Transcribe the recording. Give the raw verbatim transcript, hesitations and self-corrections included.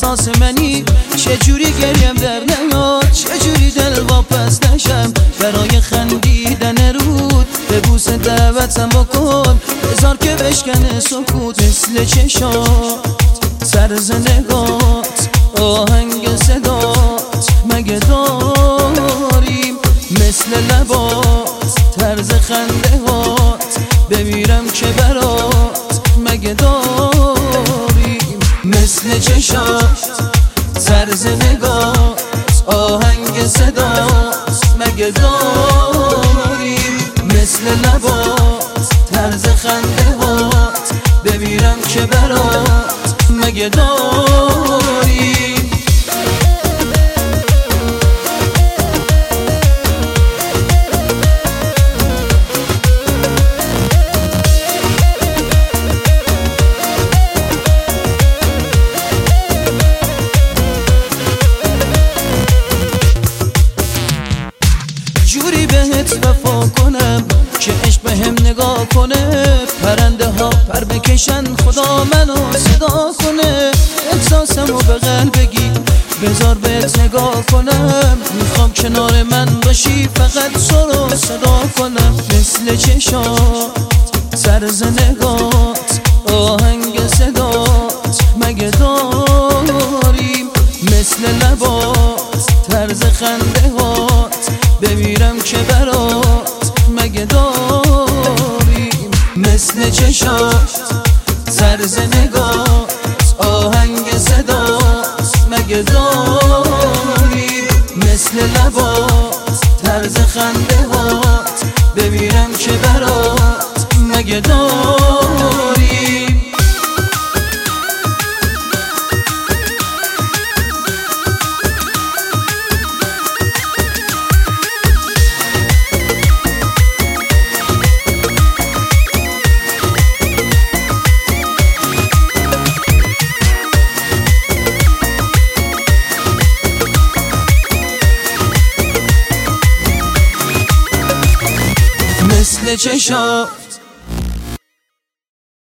احساس منی، چجوری گریم در نیاد، چجوری دل واپس نشم برای خندیدن رود. به بوس دعوتم بکن بذار که بشکنه سکوت، مثل چشات سرز نگات آهنگ صدات مگه داریم، مثل لبات طرز خنده هات بمیرم که برات مگه داریم، مثل چشات طرز نگات آهنگ صدات مگه داریم، مثل لبات طرز خنده هات بمیرم که برات مگه داریم. جوری بهت وفا کنم که عشق بهم نگاه کنه، پرنده ها پر بکشن خدا منو صدا کنه. احساسمو به قلب بگی بذار بهت نگاه کنم، میخوام کنار من باشی فقط سرو صدا کنم، مثل چشات طرز نگات آهنگ صدات مگه داریم، مثل لبات طرز خنده هات بمیرم که برات مگه داریم، مثل چشات طرز نگات آهنگ صدات مگه داریم، مثل لبات طرز خنده هات بمیرم که برات مگه داریم. مثل چشات